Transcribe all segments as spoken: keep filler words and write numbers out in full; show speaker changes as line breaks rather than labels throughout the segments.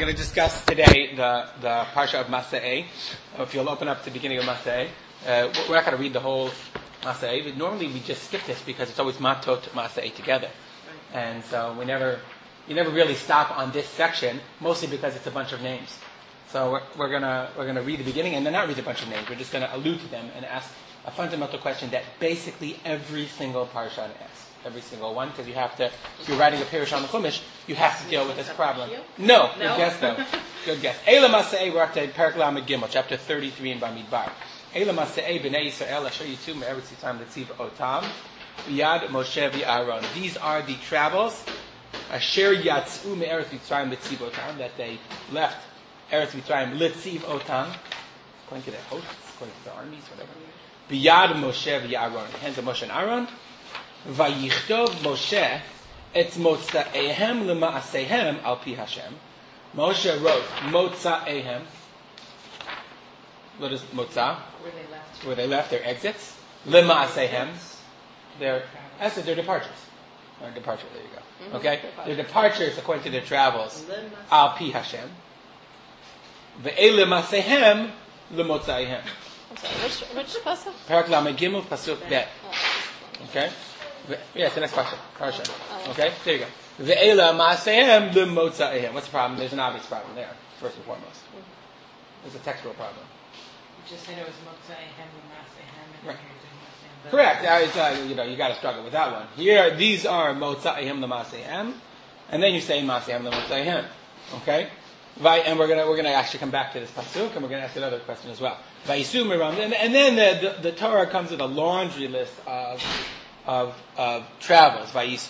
going to discuss today the, the Parsha of Masa'eh. If you'll open up to the beginning of Masa'eh. Uh, we're not going to read the whole Masa'eh, but normally we just skip this because it's always Matot Masa'eh together. And so we never, you never really stop on this section, mostly because it's a bunch of names. So we're, we're gonna we're gonna read the beginning and then not read a bunch of names. We're just gonna allude to them and ask a fundamental question that basically every single parsha asks, every single one, because you have to. If you're writing a parsha on the Chumash, you have to deal with this problem. No, good guess though. Good guess. Eila Masa'eh, we're up to Perek Lamed Gimel, chapter thirty-three in Bamidbar. Eila Masa'eh b'nei Yisrael asher yitzeu me'eretz Yitzrayim letziv otam yad Moshe v'Aaron. These are the travels asher yatzeu me'eretz Yitzrayim letziv otam, that they left Eretz Mitzrayim litziv otam, according to their hosts, according to the armies, whatever. Biyad Moshe v'Aaron, hands of Moshe and Aaron. Vayichtov Moshe et motza'ehem lema'asehem al pi Hashem. Moshe wrote motza'ehem. What is motzah?
Where they left.
Where they left their exits. Lema'asehem. Their that's their departures. Their departure. There you go. Mm-hmm. Okay, their departures according to their travels. Al pi Hashem. Ve'ele masehem lemotzaihem.
Which which pasuk?
Perek Lamed Gimel pasuk bet. Okay. Yes, the next question. Parsha. Okay. There you go. Ve'ele masehem lemotzaihem. What's the problem? There's an obvious problem there. First and foremost, there's a textual problem.
You just said it was motzaihem and masehem.
Right. Correct. That is, uh, you know, you got to struggle with that one. Here, these are motzaihem lemasehem, and then you say masehem lemotzaihem. Okay. And we're gonna we're gonna actually come back to this pasuk, and we're gonna ask another question as well. And, and then the, the, the Torah comes with a laundry list of of, of travels. It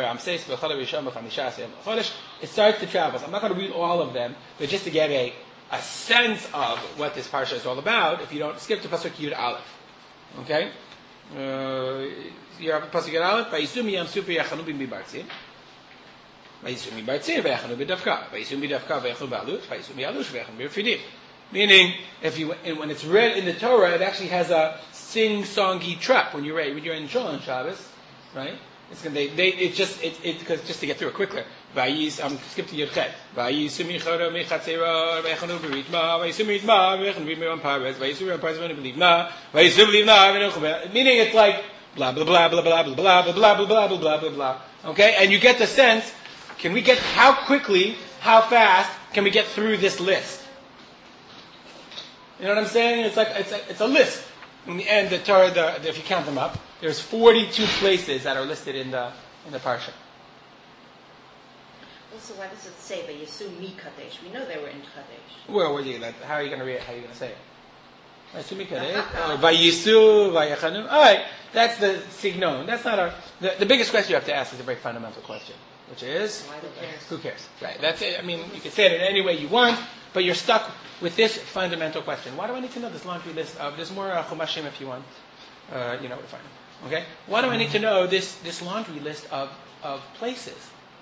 starts the travels. I'm not going to read all of them, but just to get a a sense of what this parsha is all about. If you don't skip to pasuk Yud Aleph, okay? Uh, you have pasuk Yud Aleph. Vayisum yam super yachanu b'mibartzim. Meaning, if you when it's read in the Torah, it actually has a sing-songy truck when you're when you're in Shul on Shabbos, right? It's gonna they, they it just it it because just to get through it quicker. Vayis I'm skip to Yudchet. Vayisumi chara mechatzera vaychanu beritma vayisumi ritma vaychanu b'miram pares vayisumi pares v'nebelivna vayisumi belivna. Meaning it's like blah blah blah blah blah blah blah blah blah blah blah blah blah blah. Okay, and you get the sense. Can we get, how quickly, how fast can we get through this list? You know what I'm saying? It's like, it's a, it's a list. In the end, the Torah, the, the, if you count them up, there's forty-two places that are listed in the, in the Parsha.
Also, why does it say, Vayisu mi Kadesh? We know they were in Kadesh.
Well, what are you, like, how are you going to read it? How are you going to say it? Vayisu mi Kadesh? Or Vayisu, Vayachanu? Alright, that's the signon. That's not our, the, the biggest question you have to ask is a very fundamental question. Which is,
who cares?
Who cares? Right. That's it. I mean, you can say it in any way you want, but you're stuck with this fundamental question. Why do I need to know this laundry list of, there's more uh, Chumashim if you want. Uh, you know, fine. Okay? Why do I need to know this, this laundry list of, of places?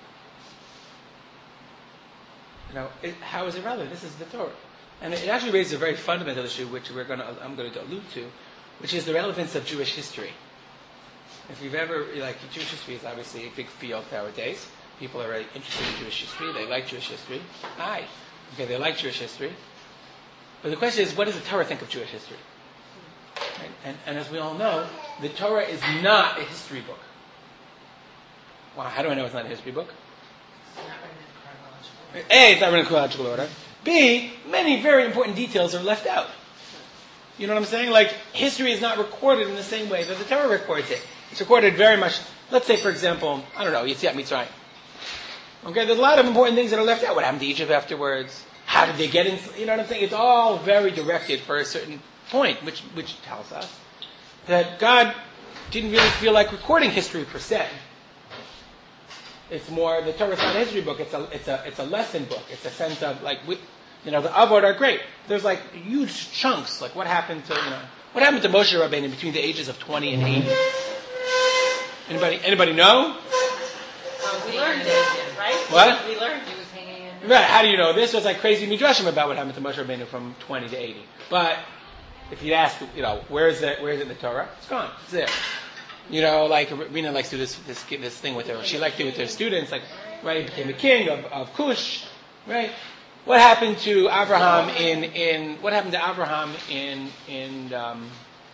You know, it, how is it relevant? This is the Torah. And it actually raises a very fundamental issue, which we're going to, I'm going to allude to, which is the relevance of Jewish history. If you've ever, like, Jewish history is obviously a big field nowadays. People are very interested in Jewish history. They like Jewish history. Aye. Okay, they like Jewish history. But the question is, what does the Torah think of Jewish history? Right? And, and as we all know, the Torah is not a history book. Well, how do I know it's not a history book?
It's not written in chronological order.
A, it's not written in chronological order. B, many very important details are left out. You know what I'm saying? Like, history is not recorded in the same way that the Torah records it. It's recorded very much, let's say, for example, I don't know, Yetziat Mitzrayim. Okay, there's a lot of important things that are left out. What happened to Egypt afterwards? How did they get in? You know what I'm saying? It's all very directed for a certain point, which which tells us that God didn't really feel like recording history per se. It's more, the Torah's not a history book, it's a it's a it's a lesson book. It's a sense of, like, we, you know, the Avot are great. There's like huge chunks, like what happened to, you know, what happened to Moshe Rabbeinu between the ages of twenty and eighty? Anybody, anybody know?
Um, we learned it, right?
What?
We learned he was hanging in.
Right, how do you know this? There's like crazy midrashim about what happened to Moshe Rabbeinu from twenty to eighty. But if you'd ask, you know, where is it, where is it in the Torah? It's gone. It's there. You know, like Rina likes to do this, this, this thing with her. She liked to do it with her students, like, right, he became a king of, of Cush, right? what happened to Abraham in, in what happened to Abraham in in um,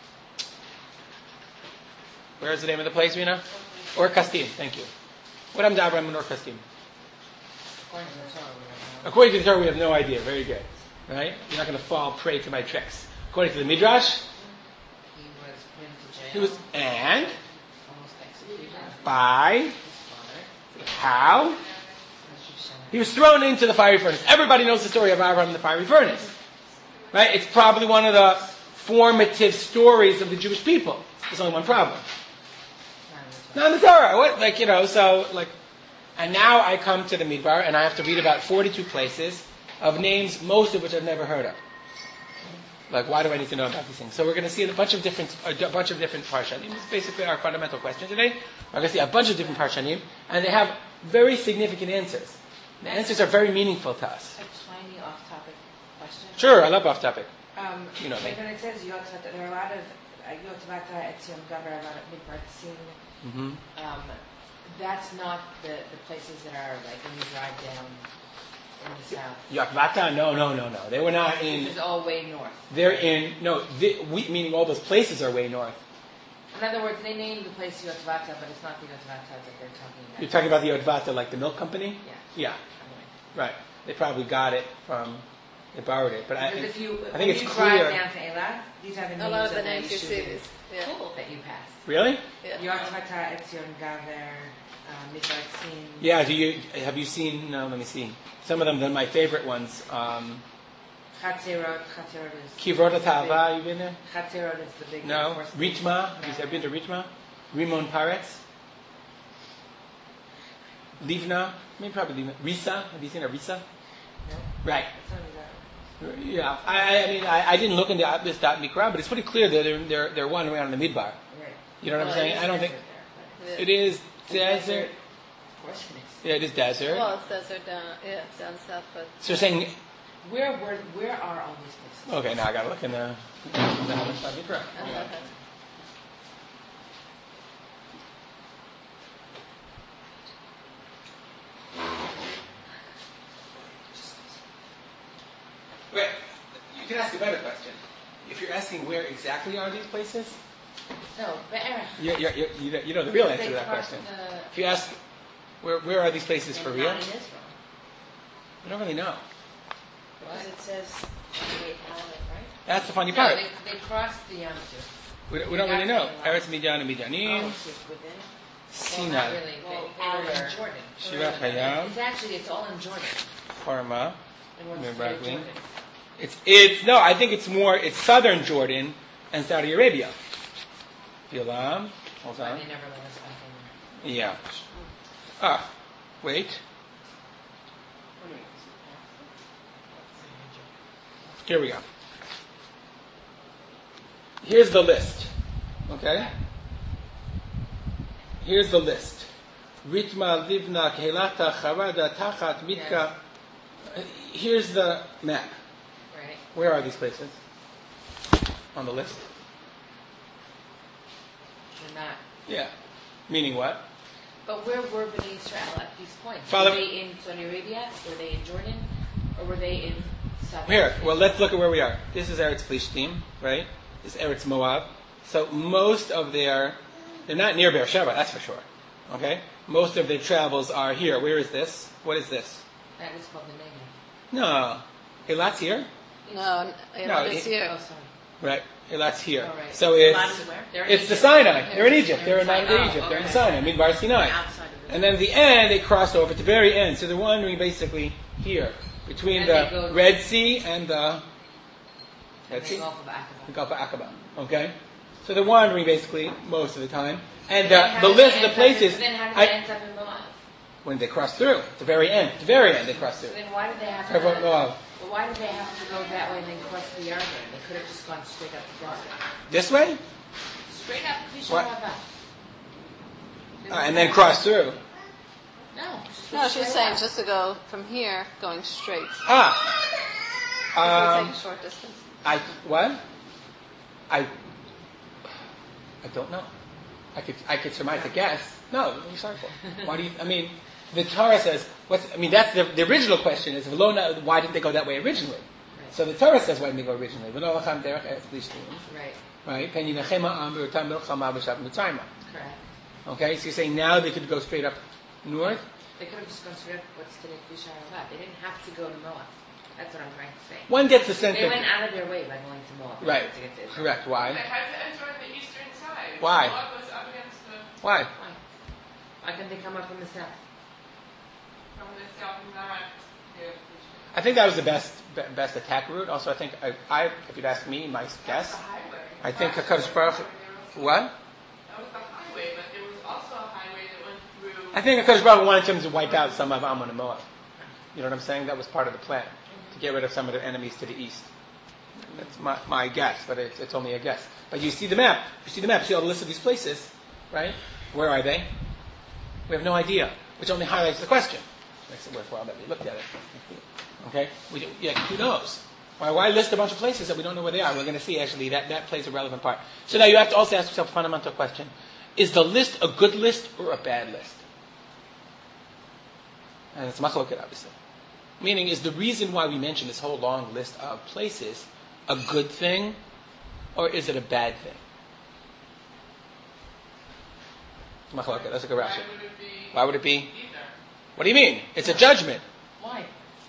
where's the name of the place, Rina? Or Kasdim, thank you. What happened to Abraham in Or Kasdim?
According to the Torah, we don't know.
According to the Torah, we have no idea. Very good. Right? You're not going to fall prey to my tricks. According to the Midrash,
He was put into jail.
he was and
almost executed.
by
His father.
how?
As you said.
He was thrown into the fiery furnace. Everybody knows the story of Abraham in the fiery furnace. Right? It's probably one of the formative stories of the Jewish people. There's only one problem. Not in the Torah. What? Like, you know, so, like, and now I come to the Midbar and I have to read about forty-two places of names, most of which I've never heard of. Like, why do I need to know about these things? So we're going to see a bunch of different, a bunch of different parshanim. It's basically our fundamental question today. We're going to see a bunch of different parshanim, and they have very significant answers. The answers are very meaningful to us.
A tiny off-topic question.
Sure, I love off topic.
Um,
You know me.
like when it says Yotzvat, there are a lot of uh, Yotzvata, Etzion, Gaber, a lot of Midbar Tzin.
Mm-hmm.
Um, that's not the, the places that are like when you drive down in the south.
Yakvata? No, no, no, no. They were not in.
This is all way north.
They're in. No, the, we, meaning all those places are way north.
In other words, they named the place Yotzvata, but it's not the Yotzvata that they're talking about.
You're talking about the Yodvata, like the milk company?
Yeah.
Yeah,
Anyway.
right. They probably got it from. They borrowed it, but I.
Because if you,
I
when
think it's
you
clear.
drive down to Eilat, these are the names
A lot of the
of
names you see
yeshuvim
these. Yeah.
that you pass.
Really?
Yeah.
Yotzvata, Etzion, Gaber, uh, Midbar Tzin.
Yeah. Do you have you seen? No, let me see. Some of them. They're my favorite ones. Um,
Chatzerot, Chatzerot is...
Kivrot Tava. You been there?
Chatzerot is the big...
No.
enforcement.
Ritma. Have you ever been to Ritma? Rimon Paretz. Livna. Maybe probably Livna. Risa. Have you seen a Risa?
No?
Right.
It's only that.
Yeah. I, I mean, I, I didn't look into this dot mikra, but it's pretty clear that they're they're they're wandering around in the midbar.
Right.
You know what I'm
Well,
saying?
it is
I don't think
desert there,
Yeah.
it is
but-
desert.
Of course it is.
Yeah, it is desert.
Well, it's desert down, yeah, down south, but
So you're saying,
Where, where, where are all these places?
okay, now I gotta look in the, the dot mikra.
uh,
Wait, you can ask a better question. If you're asking where exactly are these places,
No, Be'er.
you you you you know- you know the real answer to that question. If you ask, where where are these places for real?
Not in Israel.
We don't really know.
Because it says, wait, right?
That's the funny
No,
part.
they, they crossed the Yam Suf.
We, we don't really know. Eretz Midyan and
Oh,
Midyanim,
it's just within? Well, not
Sinai,
really. They,
Well,
they were in
outer.
Jordan.
Shiva Hayam,
It's actually, it's all in Jordan.
Parma.
And what's
Remember
the
Brooklyn?
Jordan?
It's it's no, I think it's more it's southern Jordan and Saudi Arabia. Bilam, hold
But
on.
they never let us back in there.
Yeah. Ah, wait. Here we go. Here's the list. Okay? Here's the list. Ritma, Livna, Kehlata, Charada, Tachat, Mitka. Here's the map.
Right?
Where are these places? On the list?
They're not.
Yeah. Meaning what?
But where were Bnei Israel at these points?
Father-
Were they in Saudi Arabia? Were they in Jordan? Or were they in South
Here,
Africa?
well, let's look at where we are. This is Eretz Plishtim, right? This is Eretz Moab. So most of their, they're not near Beersheba, that's for sure. Okay? Most of their travels are here. Where is this? What is this?
That is called the Negev.
No. Elat's here?
no, you
No,
know,
it-
this
Oh,
year.
sorry.
Right. Elat's here.
All right.
So it's,
Lots of where?
They're in
it's the
Egypt.
Sinai. They're in Egypt. They're in
Sinai.
Mount Egypt.
Oh,
They're in
okay.
Sinai, Midbar Sinai.
Outside of it.
And then at the end, they crossed over to the very end. So they're wandering basically here, between
And
the
they go-
Red Sea and the
And
Red
the
Sea?
Gulf of
the
Aqaba.
Gulf of Aqaba. Okay? So they're wandering basically most of the time. And
Then
the,
how
the
did
list
they
of the
end up in-
places,
Then how did they
I,
end up in Moab?
when they cross through, at the very end, the very end they cross
So
through.
then why did they have to
Everyone-
go?
Moab.
Well, why did they have to go that way and then cross the Yarden? They could have just gone straight up the desert.
This way?
Straight up Kvisha
What?
Hava.
Uh, and then cross through.
No. just
No, she's
straight
saying
up.
just to go from here, going straight.
Ah.
This will
Um,
take a short distance.
I, what? I, I don't know. I could, I could surmise a guess. No, what are you sorry for? Why do you, I mean, The Torah says, what's, I mean, that's the, the original question is, why didn't they go that way originally?
Right.
So the Torah says, why didn't they go originally?
Right.
Right?
Correct.
Okay, so you're saying now they could go straight up north?
They could have just gone straight up what's today Kvisha Arbat. They didn't have to go to Moab. That's what I'm trying to say.
One gets the sense
They
that...
went out of their way by going to Moab.
Right,
To get to Israel.
correct. Why?
They had to enter on the eastern side.
Why?
Moab was up against the,
Why?
Why? Why couldn't they come up from the south?
from the south, not the
I think that was the best be- best attack route. Also, I think, I, I if you'd ask me, my guess,
the highway.
I think HaKadosh Baruch Hu- what?
That was the highway, but there was also a highway that went through.
I think HaKadosh Baruch Hu wanted them to wipe out some of Ammon and Moab. You know what I'm saying? That was part of the plan, to get rid of some of the enemies to the east. That's my, my guess, but it's, it's only a guess. But you see the map. You see the map. You see all the list of these places, right? Where are they? We have no idea, which only highlights the question. Makes it worthwhile that we looked at it. Okay? We, yeah, who knows? Why, why list a bunch of places that we don't know where they are? We're going to see, actually, that, that plays a relevant part. So now you have to also ask yourself a fundamental question. Is the list a good list or a bad list? And it's machloket, obviously. Meaning, is the reason why we mention this whole long list of places a good thing, or is it a bad thing? Machloket, that's a good
Why
Rashi.
would it be
Why would it be?
either?
What do you mean? It's a judgment.
Why?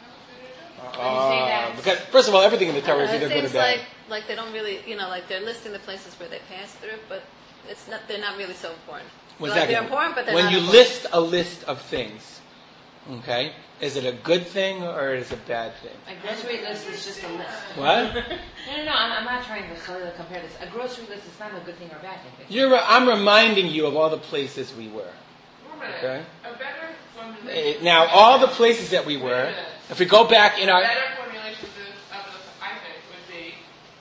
Uh,
When you say that-
because first of all, everything in the Torah is
Uh,
either
it
good or
seems
bad.
like like they don't really, you know, like they're listing the places where they pass through, but it's not. They're not really so important.
One
like
second.
they're important, but they're
when
not
you
important.
list a list of things, okay, is it a good thing or is it a bad thing?
A grocery list is just a list.
What?
No, no, no. I'm, I'm not trying to Khalil, compare this. A grocery list is not a good thing or a bad thing. It's-
You're, re- I'm reminding you of all the places we were.
Wait a minute.
Okay.
A better
Eh,
formulation.
Now, all the places that we were, if we go back in
A
our...
better formulation of, of the, I think, would be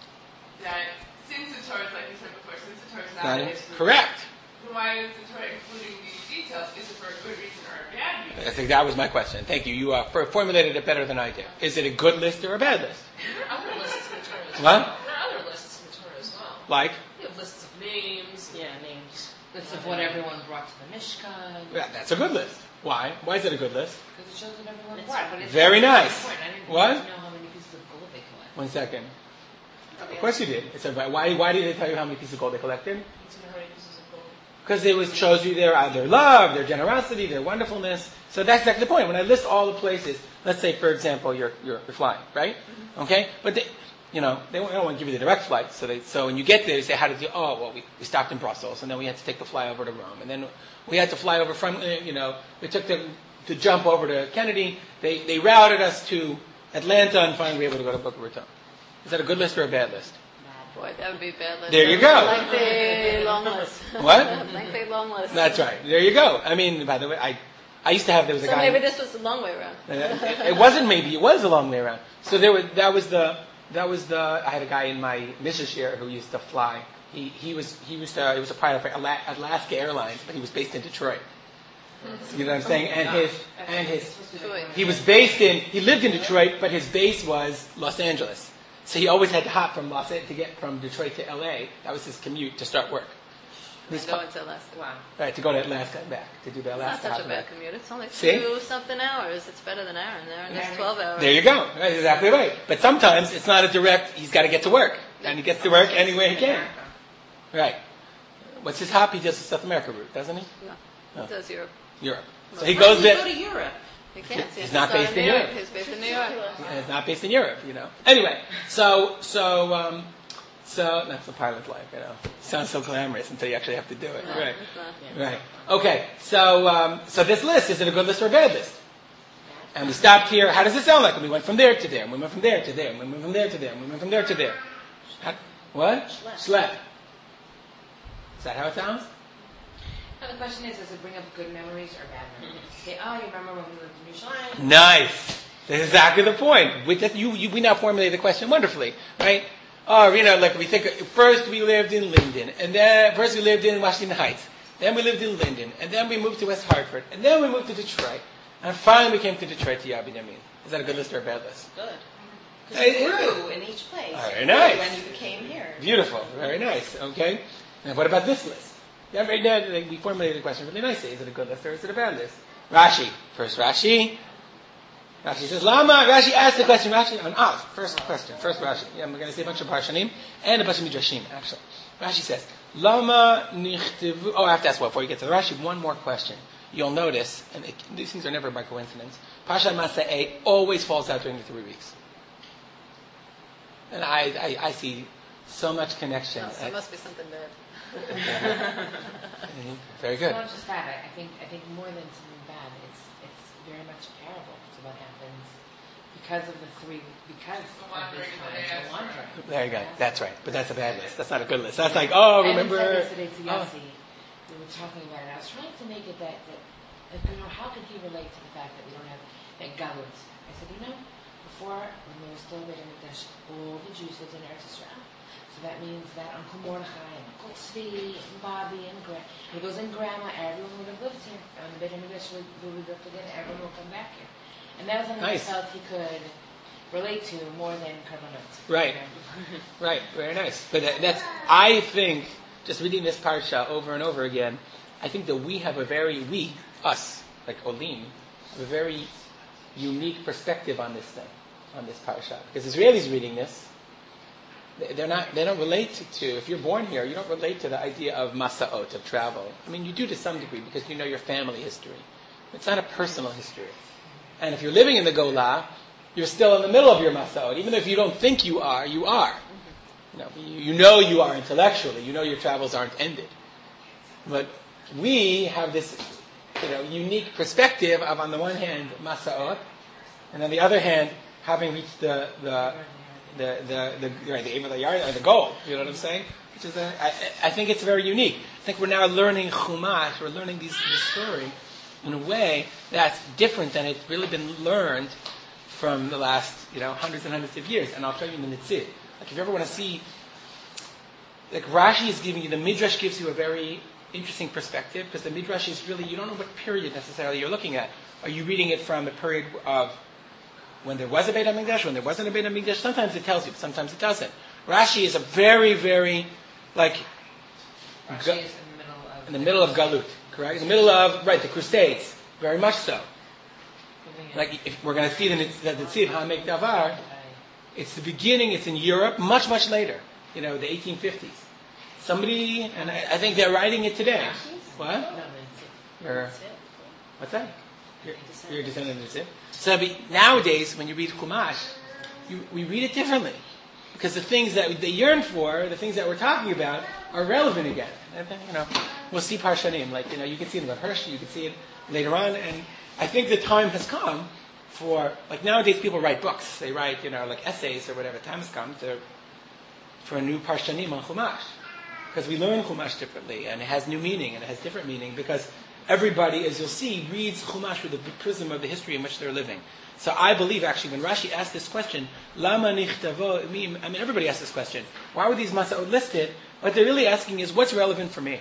that since the Torah, like you said before, since the Torah is not
That
a
is
history,
correct.
then why is the Torah including these details? Is it for a good reason or a bad reason?
I think that was my question. Thank you. You uh, for- formulated it better than I did. Is it a good list or a bad list?
There are other lists in the Torah as
What?
well. There are other lists in the Torah as well.
Like?
You have lists of names.
Yeah, names. Lists of what everyone brought to the Mishkan.
Yeah, that's a good list. Why? Why is it a good list?
Because it shows what everyone brought. But it's
Very
not
nice.
important. I didn't
What?
need to know how many pieces of gold they collected.
One second. Of course you did. It's a, why, why did they tell you how many pieces of gold they collected?
Need to know how many pieces of gold.
Because it was shows you their, uh, their love, their generosity, their wonderfulness. So that's exactly the point. When I list all the places, let's say, for example, you're, you're, you're flying, right? Okay? But they, you know, they don't want to give you the direct flight. So they, so when you get there, you say, how did you, oh, well, we, we stopped in Brussels, and then we had to take the flyover to Rome. And then we had to fly over from, uh, you know, we took the, to jump over to Kennedy. They, they routed us to Atlanta, and finally we were able to go to Boca Raton. Is that a good list or a bad list?
Boy, that would be a bad list.
There you go.
Like the long list.
What?
Like the long list.
That's right. There you go. I mean, by the way, I, I used to have, there was a
So
guy...
maybe this was the long way around.
Uh, it wasn't maybe, it was a long way around. So there was, that was the, that was the, I had a guy in my missus year who used to fly. He, he was, he was, uh, he was a pilot for Ala- Alaska Airlines, but he was based in Detroit. You know what I'm saying? And his, and his,
Detroit.
he was based in, he lived in Detroit, but his base was Los Angeles. So he always had to hop from Los Angeles to get from Detroit to L A. That was his commute to start work.
We go into Alaska.
Wow.
Right, to go to Alaska and back, to do the
It's not
Alaska
such
hop
a
and
bad
back.
commute. It's only
See?
two something hours. It's better than Aaron. Aaron
Yeah.
is twelve hours.
There you go. Right, exactly right. But sometimes it's not a direct, he's got to get to work. And he gets to work any way he can. Right. What's his hop? He does the South America route, doesn't he?
No.
No.
It says Europe.
Europe. So he
Why
goes
do you
there.
go to Europe?
He can't.
He's not based in
New York.
Europe.
He's based in New York.
And it's not based in Europe, you know. Anyway, so, so, um, so, that's the pilot's life, you know. Sounds so glamorous until you actually have to do it.
No,
Right.
it's not.
Right. Okay. So, um, so this list, is it a good list or a bad list? And we stopped here. How does it sound like? And we went from there to there. And we went from there to there. And we went from there to there. And we went from there to there. How, what? Schlep. Is that how it sounds?
Now the question is, does it bring up good memories or bad memories? Say, oh, you remember when we lived in Yerushalayim?
Nice. That's exactly the point. We, that, you, you, we now formulate the question wonderfully, right? Oh, you know, like we think, first we lived in Linden, and then, first we lived in Washington Heights, then we lived in Linden, and then we moved to West Hartford, and then we moved to Detroit, and finally we came to Detroit to Yabin Yamin. Is that a good list or a bad list?
Good. Because
Hey,
you
it-
grew in each place.
Very
You
nice.
grew when you became here.
Beautiful. Very nice. Okay. And what about this list? Yeah, right now, like, we formulated the question really nicely. Is it a good list or is it a bad list? Rashi. First Rashi. Rashi says, Lama. Rashi asked the question. Rashi on Av. First question. First Rashi. Yeah, I'm going to say a bunch of Parshanim and a bunch of Midrashim, actually. Rashi says, Lama nichtivu. Oh, I have to ask what before you get to the Rashi. One more question. You'll notice, and it, these things are never by coincidence, Parshat Masa'eh always falls out during the three weeks. And I, I, I see so much connection.
No, so it must be something bad.
Very good.
It's not just that. I, I think I think more than something bad, it's it's very much a parable to what happens because of the three because
The
of
wandering
this
of
time,
the
the wandering.
There you go. That's right. But that's a bad list. That's not a good list. That's like, oh, remember.
I said yesterday to
Oh.
Yossi, we were talking about it. I was trying to make it that, that like, you know, how could he relate to the fact that we don't have that galut? I said, you know, before when there was still Beit HaMikdash, all the Jews lived in Eretz Yisrael. So that means that Uncle Mordechai and Uncle Tzvi and Bobby and Gra- he goes and Grandma, everyone would have lived here. And the Beit HaMikdash would will be built again, everyone will come back here. And that was something
Nice.
I felt he could relate to more than Karbanot.
Right. Right. Very nice. But that, that's, I think, just reading this parsha over and over again, I think that we have a very, we, us, like Olim, have a very unique perspective on this thing, on this parsha. Because Israelis reading this, they're not, they don't relate to, if you're born here, you don't relate to the idea of masa'ot, of travel. I mean, you do to some degree because you know your family history. It's not a personal history. And if you're living in the Golah, you're still in the middle of your masa'ot. Even if you don't think you are, you are. You know, you, you know you are intellectually. You know your travels aren't ended. But we have this, you know, unique perspective of, on the one hand, masa'ot, and on the other hand, having reached the the the the the, right, the, the, yard, or the goal. You know what I'm saying? Which is, a, I, I think it's very unique. I think we're now learning Chumash. We're learning these, this story in a way that's different than it's really been learned from the last, you know, hundreds and hundreds of years. And I'll show you in the Nitzid. Like if you ever want to see, like Rashi is giving you, the Midrash gives you a very interesting perspective because the Midrash is really, you don't know what period necessarily you're looking at. Are you reading it from a period of when there was a Beit HaMikdash, when there wasn't a Beit HaMikdash? Sometimes it tells you, sometimes it doesn't. Rashi is a very, very, like,
Rashi
Ga-
is in the middle of
in the middle of Galut, correct? In the middle of, right, the Crusades, very much so.
moving in-
Like, if we're going to see the Nitz- the Nitziv HaMek Davar,
Right.
it's the beginning, it's in Europe, much, much later, you know, the eighteen fifties. Somebody, and I, I think they're writing it today. What?
No, that's it.
Or,
That's it.
what's that? You're, you're a descendant of Nitziv. So be, nowadays, when you read Chumash, you, we read it differently. Because the things that they yearn for, the things that we're talking about, are relevant again. And then, you know, we'll see Parshanim. Like, you know, you can see it in the Hirsch, you can see it later on. And I think the time has come for, like nowadays people write books. They write, you know, like essays or whatever. Time has come to, for a new Parshanim on Chumash. Because we learn Chumash differently, and it has new meaning, and it has different meaning, because everybody, as you'll see, reads Chumash through the prism of the history in which they're living. So I believe, actually, when Rashi asked this question, Lama nichtavo, I mean, everybody asked this question. Why were these masa'ot listed? What they're really asking is, what's relevant for me?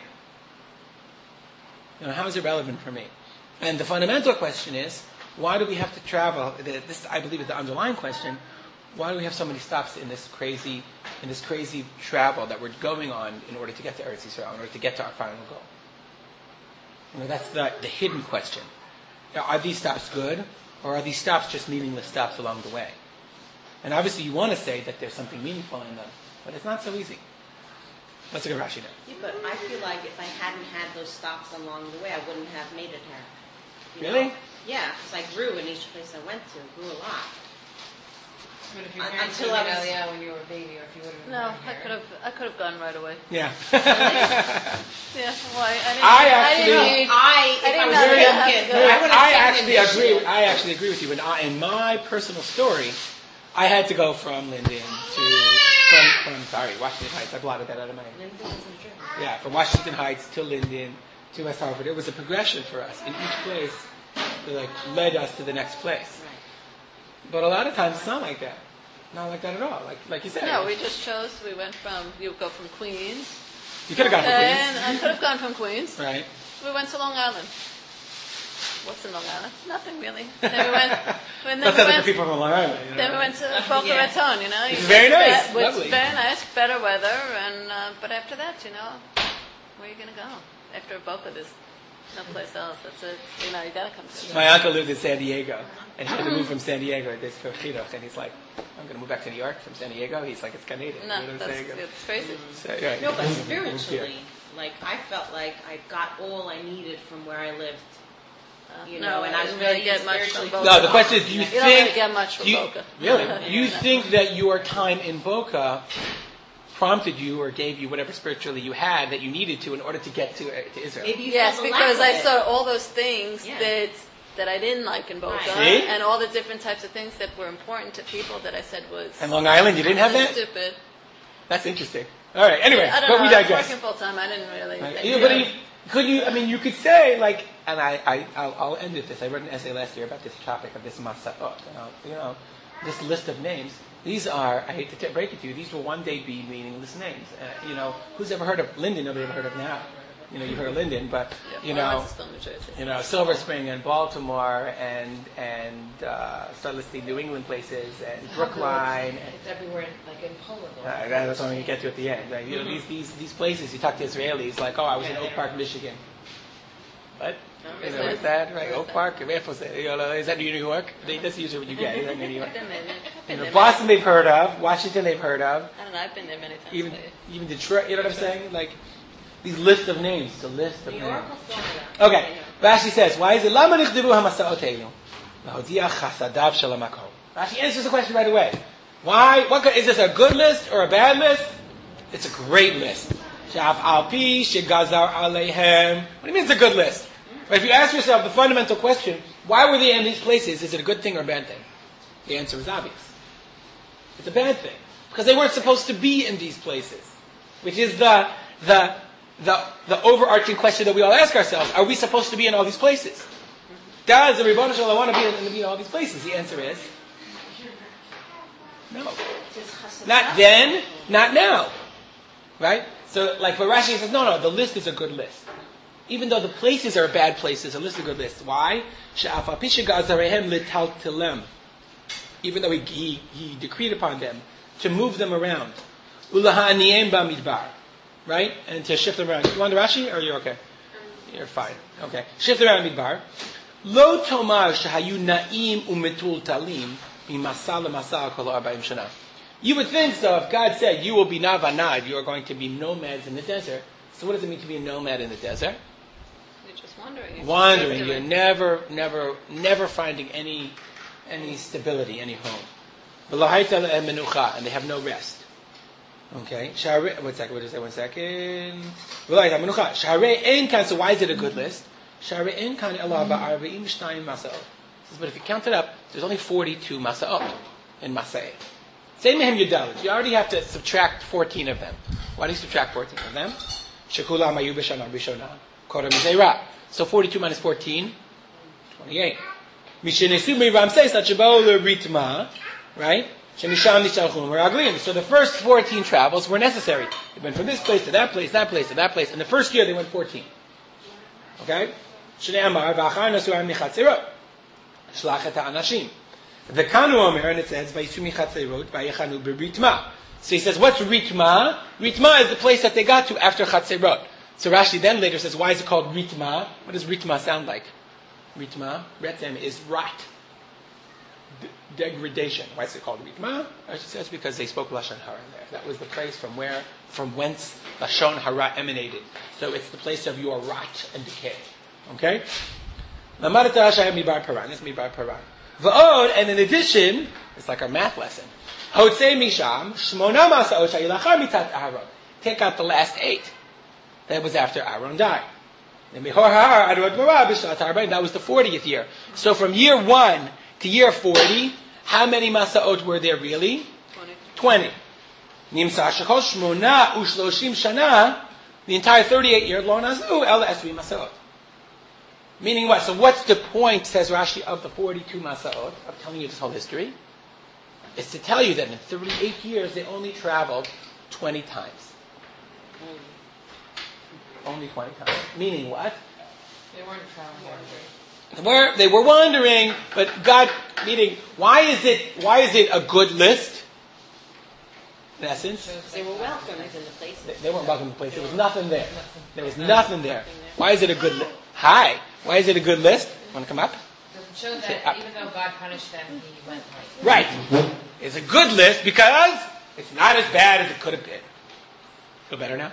You know, how is it relevant for me? And the fundamental question is, why do we have to travel? This, I believe, is the underlying question. Why do we have so many stops in this crazy, in this crazy travel that we're going on in order to get to Eretz Yisrael, in order to get to our final goal? You know, that's the, the hidden question. Now, are these stops good, or are these stops just meaningless stops along the way? And obviously, you want to say that there's something meaningful in them, but it's not so easy. Let's look at Rashi now.
Yeah, but I feel like if I hadn't had those stops along the way, I wouldn't have made it here. You
Really?
know? Yeah, because I grew in each place I went to. Grew a lot.
But if your
Un-
parents
until
were
I
in
was-
Aliyah when you were a baby, or if you would have been
No,
born
I
here.
could have. I could have gone right away.
Yeah.
Yeah, why? I didn't.
I
I
actually-
didn't
I,
need.
if
I
I,
didn't
was
know
a
you
young
had
kid,
to go.
I would have
I
taken
actually
it
agree.
initially.
I actually agree with you. In, I- in my personal story, I had to go from Linden to from, from sorry Washington Heights. I blotted that out of my
Linden isn't true.
yeah from Washington Heights to Linden to West Hartford. It was a progression for us. In each place, that like led us to the next place.
Right.
But a lot of times it's not like that. Not like that at all. Like like you said.
No, we just chose. We went from. You go from Queens,
you could have gone to
and
Queens,
I could have gone from Queens.
right?
We went to Long Island. What's in Long Island? Nothing really. Then we went. When then
That's
we
other
went.
people from Long Island. You know?
Then we went to Boca
Yeah.
Raton, you know.
It's
You
very
get
nice,
be- it's
lovely.
very nice, better weather, and uh, but after that, you know, where are you going to go? After Boca, there's Someplace else. That's it. You know, you gotta come to.
My uncle lived in San Diego, and he had to move from San Diego to this for chinuch, and he's like, I'm going to move back to New York from San Diego. He's like, it's Canadian.
No,
you know what I'm
that's
saying?
it's crazy.
So, right.
No, but
Moved
spiritually,
here.
like I felt like I got all I needed from where I lived.
Uh,
You
no,
know, and
I
I was
didn't really
ready
get much from
spiritually.
Boca.
No, the question is, do you,
You
think...
don't really get much from
do you-
Boca.
Really? Do you think that your time in Boca prompted you or gave you whatever spiritually you had that you needed to in order to get to, uh, to Israel?
Maybe you
Yes,
felt the
because
lack
I
of it.
saw all those things
Yeah.
that that I didn't like in Boca,
Right.
See?
and all the different types of things that were important to people that I said was
And Long Island, you didn't have that?
stupid.
That's interesting. All right, anyway,
I don't
but
know.
we
I was
digress.
working full time. I didn't really.
Right.
think
Yeah,
of
but
it.
you, could you, I mean, you could say, like, and I, I, I'll, I'll end with this. I wrote an essay last year about this topic of this masa'ot. You know, you know, this list of names. These are, I hate to t- break it to you, these will one day be meaningless names. Uh, you know, who's ever heard of Linden? Nobody ever heard of now. You know, you've heard of Linden, but,
Yeah,
you
well, I
know,
went to still New Jersey.
you know, Silver Spring and Baltimore and, and uh, start listing New England places and Brookline. And,
It's everywhere, in, like in Poland.
uh, that's what I'm going to get to at the end. Right? You know, these, these, these places, you talk to Israelis, like, oh, I was in Oak Park, Michigan. What? You know, what's that? Right? Oak Park? You know, is that New York? They, that's usually what you get. Is that New York?
I've been there. I've been
You know,
there
Boston they've heard of. Washington they've heard of.
many, I don't know. I've been there many times.
Even
lately.
even Detroit. You know what I'm saying? Like these lists of names. It's a list of
New
names.
York or Florida?
Okay. Rashi says, why is it Lama nichdibu hamasaot elu? Lahodiach chasadav shel hamakom. Rashi answers the question right away. Why? What is this, a good list or a bad list? It's a great list. Shaf al pi shegazar aleihem. What do you mean it's a good list? But if you ask yourself the fundamental question, why were they in these places? Is it a good thing or a bad thing? The answer is obvious. It's a bad thing. Because they weren't supposed to be in these places. Which is the, the, the, the overarching question that we all ask ourselves. Are we supposed to be in all these places? Does the Ribono Shel Olam want to be in, to be in all these places? The answer is no. Not then, not now. Right? So, like, but Rashi says, no, no, the list is a good list. Even though the places are bad places, the list is a good list. Why? Even though he, he, he decreed upon them to move them around. Right? And to shift them around. You want the Rashi? Or you're okay? You're fine. Okay. Shift around midbar. Lo tomar shahayu na'im umetul talim mimasal masal kol arba'im shana. You would think so if God said you will be navanad, you are going to be nomads in the desert. So what does it mean to be a nomad in the desert?
You're just wandering. You're
Wandering.
just
You're
doing-
never, never, never finding any, any stability, any home. And they have no rest. Okay. Share- One second. What did I say? One second. Share ein kan. So why is it a good list? Share ein kan ela ba'arva'im shnayim masa'ot. But if you count it up, there's only forty-two masa'ot in Masa'eh. Say mehem yudalit. You already have to subtract fourteen of them. Why do you subtract fourteen of them? Shekulam ayu b'shana b'shona. Kodem zeira. So forty-two minus fourteen, twenty-eight. Mishenesu miramsei sachabo leritma. Right? Shemisham nishalchum meraglim. So the first fourteen travels were necessary. They went from this place to that place, that place to that place. And the first year they went fourteen. Okay? Shnei amar v'achar nasu am michatzirot. Shlach et ha'anashim. The Kanu Omer, and it says, Vayisu michatzirot v'ayechanu beritma. So he says, what's Ritma? Ritma is the place that they got to after Chatzerot. So Rashi then later says, why is it called Ritma? What does Ritma sound like? Ritma, Retem, is rot. D- degradation. Why is it called Ritma? Rashi says because they spoke Lashon Hara there. That was the place from where, from whence Lashon Hara emanated. So it's the place of your rot and decay. Okay? Lamadata Hashem mibar paran. That's mibar paran. V'od, and in addition, it's like our math lesson. Hotzei misham shmona masa'ot shayilachar mitat Aaron. Take out the last eight. That was after Aaron died. And that was the fortieth year. So from year one to year forty, how many masa'ot were there really? Twenty. Nimsa shechol shmona ushloshim shana. The entire thirty-eight year lo nazu el esri masa'ot. Meaning what? So what's the point, says Rashi, of the forty-two masa'ot, of telling you this whole history? It's to tell you that in thirty-eight years they only traveled twenty times. Only twenty times. Meaning what?
They weren't traveling.
They were, they were wandering, but God, meaning, why is it, why is it a good list? In essence?
They were welcomed in the
They,
places.
they weren't welcome to the place. There was nothing there. There was nothing there. Why is it a good list? Hi. Why is it a good list? Want to come up?
Doesn't show that
Uh,
even though God punished them, he went right.
Right. It's a good list because it's not as bad as it could have been. Feel better now?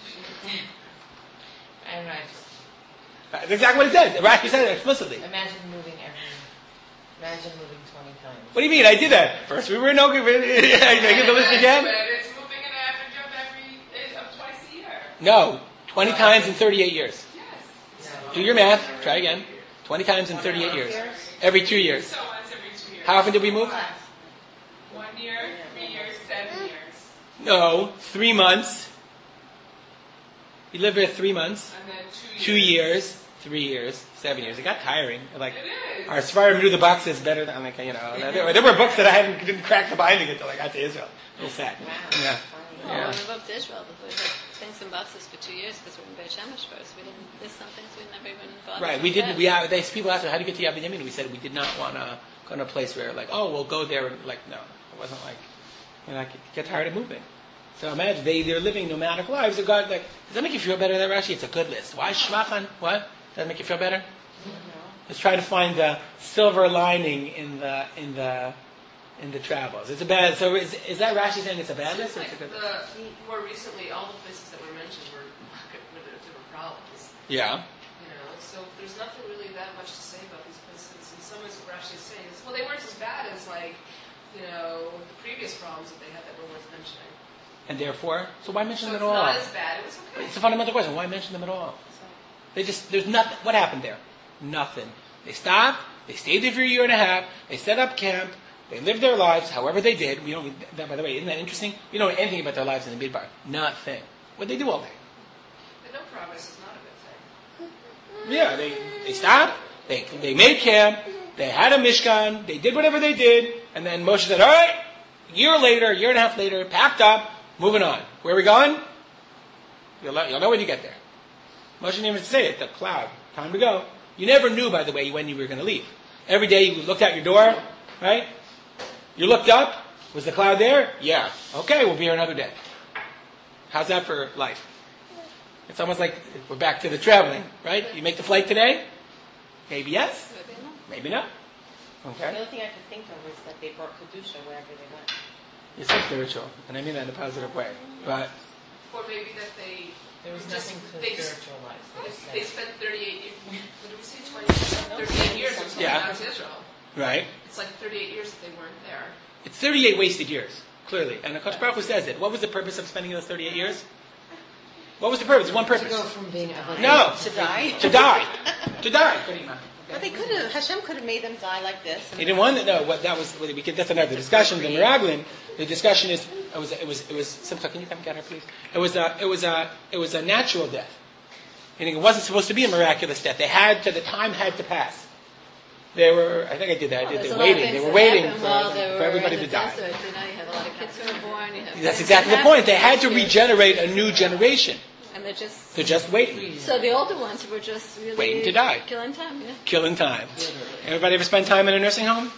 I don't know, I just
That's exactly what it says. Rashi said it explicitly.
imagine moving every, imagine moving twenty times.
What do you mean? I did that. First we were in Oak. Make it the list again?
But it's moving an average of every of twice a year.
No. twenty times in thirty-eight years.
Yes.
Do your math. Try again. twenty times in thirty-eight years. Every two years.
So once every two years.
How often did we move?
One year, three years, seven years,
No. Three months. We lived there three months.
and then two years.
Two years. Three years. Seven years. It got tiring. Like,
It is.
our Sfarim knew the boxes better than, like, you know, there, were- there were books that I hadn't, didn't crack the binding until I got to Israel. A little sad. Yeah.
Well,
Yeah.
when we moved to Israel, we had things in boxes for two years because we were in Beit Shemesh first. We didn't. There's some things we never even bothered.
Right.
to
We
look
didn't,
at.
we, uh, they, people asked us, how do you get to Yad Binyamin? We said we did not want to go to a place where, like, oh, we'll go there. And, like, no. It wasn't like, you know, I get tired of moving. So imagine, they, they're living nomadic lives. Of God, like, does that make you feel better there, Rashi? It's a good list. Why Shmachan? What? Does that make you feel better? Let's try to find the silver lining in the in the in the travels. It's a bad. So is is that Rashi saying it's a bad list? Or
Like
it's a good?
the, more recently, all the places that were mentioned were with different problems.
Yeah.
You know, so there's nothing really that much to say about these places. In some ways, what Rashi is saying is, well, they weren't as bad as like, you know, the previous problems that they had that were worth mentioning.
And therefore, so why mention
So
them
it's
at all?
not as bad. It was okay.
It's a fundamental question. Why mention them at all? They just there's nothing. What happened there? Nothing. They stopped. They stayed there for a year and a half. They set up camp. They lived their lives however they did. We don't. That, by the way, isn't that interesting? We don't know anything about their lives in the Midbar. Nothing. What did they do all day?
But no progress is not a good thing.
Yeah, they they stopped. They they made camp. They had a mishkan. They did whatever they did, and then Moshe said, "All right." A year later, a year and a half later, packed up, moving on. Where are we going? You'll know, you'll know when you get there. Moshe didn't even say it. The cloud. Time to go. You never knew, by the way, when you were going to leave. Every day you looked out your door, right? You looked up. Was the cloud there? Yeah. Okay, we'll be here another day. How's that for life? It's almost like we're back to the traveling, right? You make the flight today? Maybe yes.
Maybe not.
Maybe not.
The
Okay.
only thing I could think of is that they brought Kedusha wherever they went.
It's so spiritual, and I mean that in a positive way. But
Or maybe that they
There was
just,
nothing to
they just
spiritualize.
they, they spent thirty-eight years. What did we say? twenty, thirty-eight years or something
Yeah.
out to Israel.
right,
It's like thirty-eight years that they weren't there.
it's thirty-eight wasted years, clearly. And the Kodesh Baruch Hu says it. What was the purpose of spending those thirty-eight years? What was the purpose? One
To
purpose.
go from being a
No,
To die?
to die, to die.
But they could have, Hashem could have made them die like this.
He didn't want to know what that was. We could, that's another discussion. The Miraglin, the discussion is it was it was it was. Simcha, can you come get her, please? It was a it was a it was a natural death. Meaning it wasn't supposed to be a miraculous death. They had to. The time had to pass. They were. I think I did that. I did.
There's
They
a
were
lot of
waiting.
things
They were
that
waiting
happened
for,
while they
for
were
everybody
in
to
the
die.
desert. You know, you have a lot of kids who were born. You have
That's exactly the point. They had to regenerate a new generation.
And they're just
They're just waiting,
so the older ones were just really
Waiting to die.
killing time. Yeah.
killing time. Everybody ever spend time in a nursing home?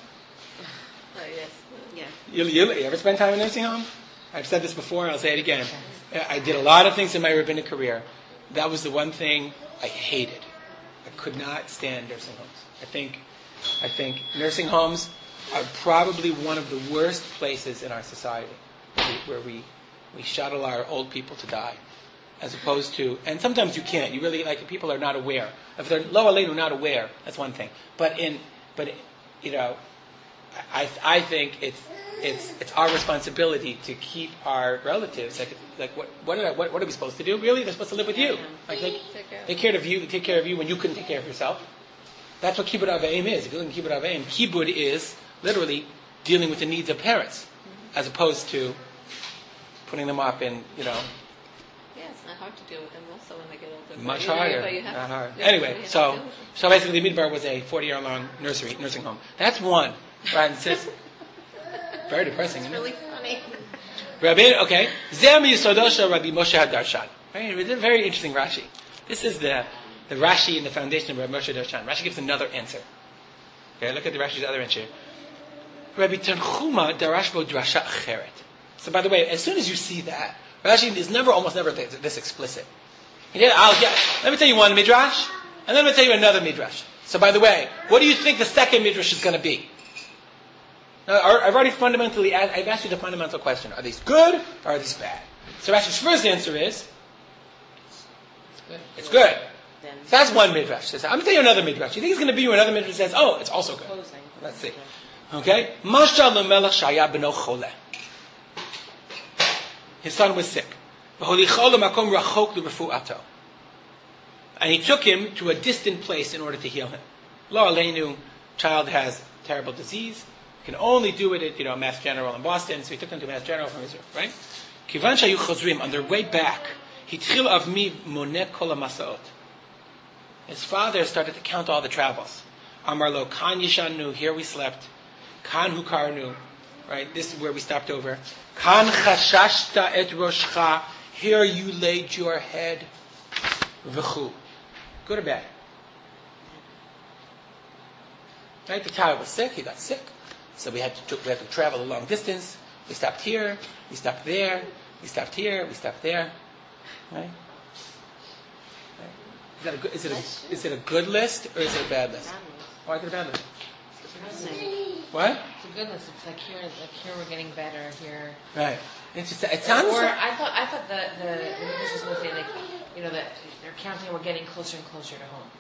Oh yes.
Yeah.
You, you, you ever spend time in a nursing home? I've said this before, I'll say it again. I did a lot of things in my rabbinic career. That was the one thing I hated. I could not stand nursing homes. I think, I think nursing homes are probably one of the worst places in our society where we, where we, we shuttle our old people to die. As opposed to, and sometimes you can't. You really, like, people are not aware. If they're low or not aware, that's one thing. But in, but, you know, I, I think it's, it's, it's our responsibility to keep our relatives, like, like what, what, are, what, what are we supposed to do? Really? They're supposed to live with you. Like, they,
Take care of
take care of you, take care of you when you couldn't take care of yourself. That's what Kibbud Avayim is. If you look at Kibbud Avayim, Kibbud is literally dealing with the needs of parents, as opposed to putting them up in, you know,
Yeah, it's not hard to deal with them also when they get older. But,
much
you know,
harder.
but you have
Not
to-
hard.
yeah,
Anyway,
you have to
so
deal with it.
so basically, Midbar was a forty-year-long nursery nursing home. That's one. Right? And says, very depressing. Isn't it?
Really funny.
Rabbi, okay. Zem Yisodosha Rabbi Moshe Hadarshan. Very, very interesting Rashi. This is the the Rashi in the foundation of Rabbi Moshe Hadarshan. Rashi gives another answer. Okay, look at the Rashi's other answer. Rabbi Tanchuma Darashbo Drasha Acheret. So, by the way, as soon as you see that, Rashi is never, almost never this explicit. He did, I'll get, let me tell you one midrash. And then I'm going to tell you another midrash. So by the way, what do you think the second midrash is going to be? Now, I've already fundamentally, I've asked you the fundamental question. Are these good or are these bad? So Rashi's first answer is,
It's good.
it's good.
Then
So that's one midrash. So I'm going to tell you another midrash. You think it's going to be another midrash that says, oh, it's also good.
opposing.
Let's see. Okay? Mashal lemelech shaya beno chole. His son was sick. V'holicho lemakom rachok l'refu'ato. And he took him to a distant place in order to heal him. Lo aleinu, child has terrible disease. Can only do it at, you know, Mass General in Boston, so he took them to Mass General from Israel, right? Kivan shayu chozrim, on their way back, hitchil avmi monek kol hamasaot. His father started to count all the travels. Amar lo kan yishanu, here we slept. Kan hukarnu, right? This is where we stopped over. Kan chashashta et roshcha, here you laid your head. V'chu. Good or bad? Right? The child was sick, he got sick. So we had to we had to travel a long distance. We stopped here, we stopped there, we stopped here, we stopped there. Right? Right. Is, that a good, is, it a, is it a good list or is it a bad list? Why is it a bad list? What?
It's a good list. It's like here, like here we're getting better. Here.
Right. It's just, it sounds.
Or
like,
I thought I thought the the this was saying like you know that they're counting. We're getting closer and closer to home.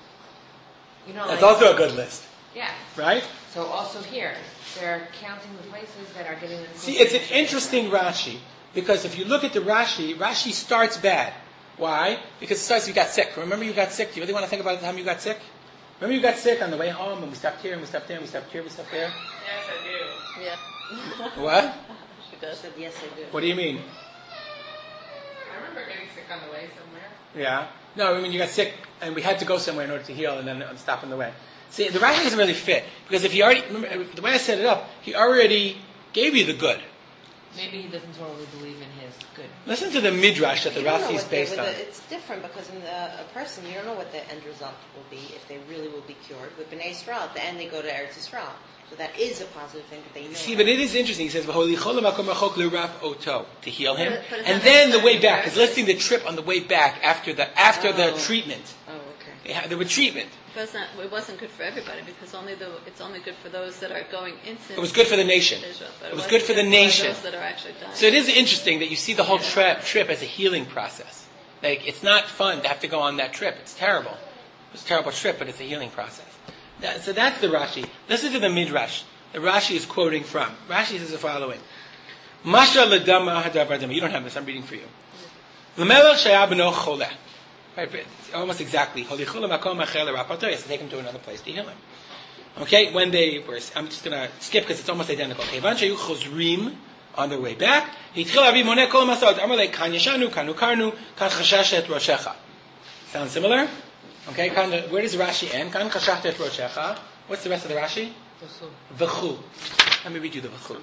You know.
that's
like,
also a good list,
Yeah.
right?
So also here, they're counting the places that are getting them closer.
See, it's
and
an
closer.
interesting Rashi because if you look at the Rashi, Rashi starts bad. Why? Because it starts you got sick. Remember you got sick. Do you really want to think about the time you got sick? Remember you got sick on the way home and we stopped here and we stopped there and we stopped here, we stopped there?
Yes, I do.
Yeah.
What?
She
I
does.
said, yes, I do.
What do you mean?
I remember getting sick on the way somewhere.
Yeah. No, I mean you got sick and we had to go somewhere in order to heal and then stop on the way. See, the Rashi doesn't really fit because if he already, remember, the way I set it up, he already gave you the good.
Maybe he doesn't totally believe in his good.
Listen to the midrash that the
You don't know
Rashi is
what the-
based
with
on.
the- It's different because in the, a person, you don't know what the end result will be, if they really will be cured. With Bnei Yisrael, at the end they go to Eretz Yisrael. So that is a positive thing that they know.
See, but it is interesting. He says, "V'holichol lemakom rachok l'raf oto," to heal him,
But- but it's
and
not
then the way
necessarily
back. He's listing the trip on the way back after the after the
Oh.
treatment.
Oh, okay.
They had, there was treatment.
But it's not, it wasn't good for everybody because only the, it's only good for those that are going into
It was good for the nation.
Israel. But
It was
wasn't
good for the nation.
those that are actually dying.
So it is interesting that you see the whole trip trip as a healing process. Like it's not fun to have to go on that trip. It's terrible. It's a terrible trip, but it's a healing process. That, so that's the Rashi. Listen to the Midrash. The Rashi is quoting from. Rashi says the following. Masha ledama hadavardama. You don't have this. I'm reading for you. L'melech shaya b'no choleh. Right, almost exactly. Holichol lemakom acher l'rapato. He has to take him to another place to heal him. Okay, when they were, I'm just going to skip because it's almost identical. Kevan shayu chozrim, on their way back. Hitchil avi moneh kol masad. Amalei kan yeshanu, kan ukarnu, kan chashashet roshecha. Sound similar? Okay, kan, where does Rashi end? Kan chashashet roshecha. What's the rest of the Rashi? V'chu. Let me read you the v'chu.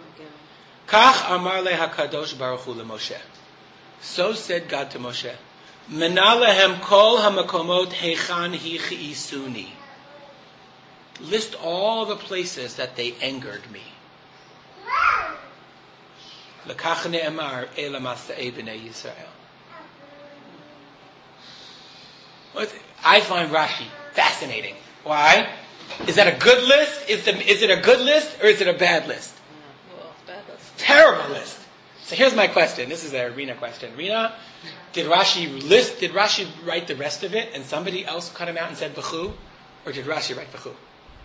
Kach amar le hakadosh baruch hu leMoshe. So said God to Moshe. Menalehem kol hamakomot heichan hi chi'isuni. List all the places that they angered me. Lekach ne'emar ela masa'ei b'nei Yisrael. I find Rashi fascinating. Why? Is that a good list? Is, the, is it a good list or is it a bad list?
Well, bad list.
Terrible list. So here's my question. This is a Rena question. Rena, did Rashi list? Did Rashi write the rest of it, and somebody else cut him out and said v'chu, or did Rashi write v'chu?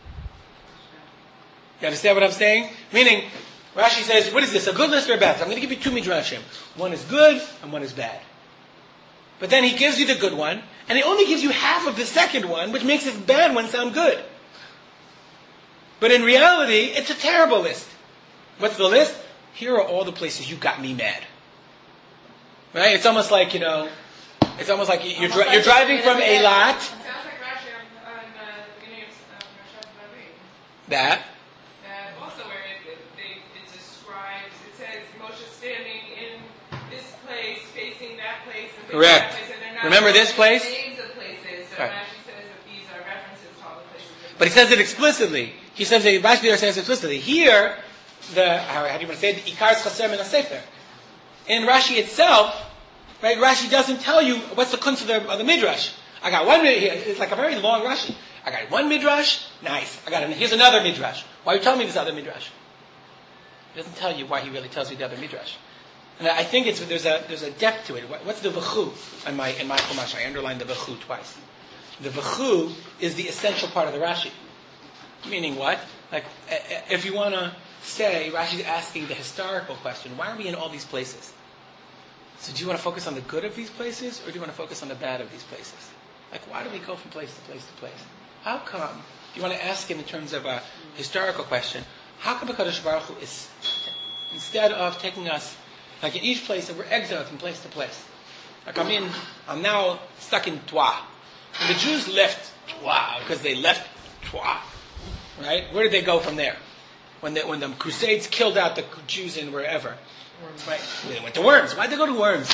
You understand what I'm saying? Meaning, Rashi says, "What is this? A good list or a bad list?" I'm going to give you two midrashim. One is good and one is bad. But then he gives you the good one, and he only gives you half of the second one, which makes his bad one sound good. But in reality, it's a terrible list. What's the list? Here are all the places you got me mad. Right? It's almost like, you know, it's almost like you're, dri- you're driving from Eilat.
Sounds like Rashi on, on uh, the beginning of uh, Parashat Varim.
That.
Uh, also, where it, it, they, it describes, it says Moshe standing in this place, facing that place, and facing
Correct.
that place, and they're not
Remember this
showing
place?
names of places. So
Right.
Rashi says that these are references to all the places. that-
But he says it explicitly. He says that Rashi there says it explicitly. Here, the how, how do you want to say it? The Ikar Chaser Min HaSefer. In Rashi itself, right? Rashi doesn't tell you what's the kunst of the, of the midrash. I got one, it's like a very long Rashi. I got one midrash, nice. I got an, here's another midrash. Why are you telling me this other midrash? He doesn't tell you why he really tells you the other midrash. And I think it's there's a there's a depth to it. What's the v'chu in my in my chumash? I underlined the v'chu twice. The v'chu is the essential part of the Rashi. Meaning what? Like if you want to say Rashi's asking the historical question, why are we in all these places? So do you want to focus on the good of these places, or do you want to focus on the bad of these places? Like why do we go from place to place to place? How come? If you want to ask him in terms of a historical question, how come HaKadosh Baruch Hu is, instead of taking us, like in each place, that we're exiled from place to place. Like I'm in, I'm now stuck in Twa. When the Jews left Twa, because they left Twa, right? Where did they go from there? When the, when the Crusades killed out the Jews in wherever, right? They went to Worms. Why'd they go to Worms?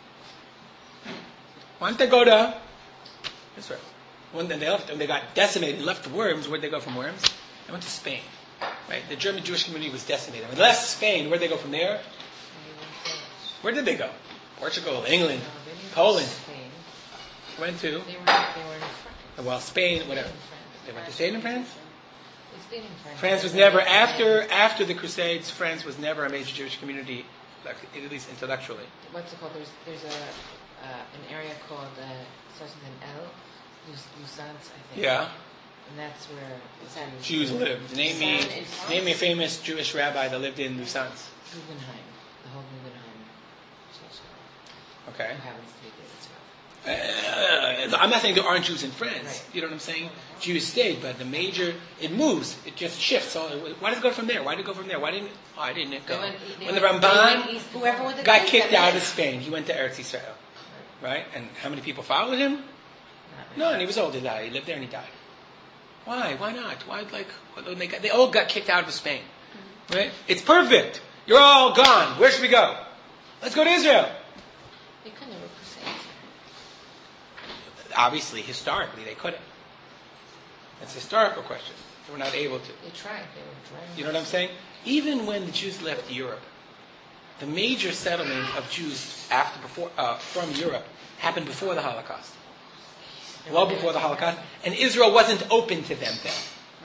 Why didn't they go to Israel? When they left, when they got decimated and left Worms, where'd they go from Worms? They went to Spain. Right? The German Jewish community was decimated. When they left Spain, where'd they go from there? Where did they go? Portugal, England, Poland. Went to?
They were, they were in France.
Well, Spain, whatever. They went to stay in France?
They stayed in France.
France was never, after after the Crusades, France was never a major Jewish community, like, at least intellectually.
What's it called? There's there's a uh, an area called uh, starts with an L, Lusans, I think.
Yeah.
And that's where the
Jews lived. Name me,
Lausanne is-
name me a famous Jewish rabbi that lived in Lusans.
Guggenheim, the whole Guggenheim.
Okay.
Who happens to be there as well.
Uh, I'm not saying there aren't Jews in France.
Right.
You know what I'm saying? Jews stayed, but the major, it moves. It just shifts. So why did it go from there? Why did it go from there? Why didn't it, why didn't it go?
They went- they
when the
went- they
Ramban
went east-
Whoever with the
got
kids
kicked
that
out
went.
of Spain, he went to Eretz Yisrael. Right? And how many people followed him?
Not
No,
really.
and he was old. He died. He lived there and he died. Why? Why not? Why, like, when they, got, they all got kicked out of Spain. Right? It's perfect. You're all gone. Where should we go? Let's go to Israel.
They couldn't have crusades.
Obviously, historically, they couldn't. It's a historical question. They were not able to.
They tried. They were trying.
You know what I'm saying? Even when the Jews left Europe, the major settlement of Jews after before uh, from Europe happened before the Holocaust. Well before the Holocaust. And Israel wasn't open to them then.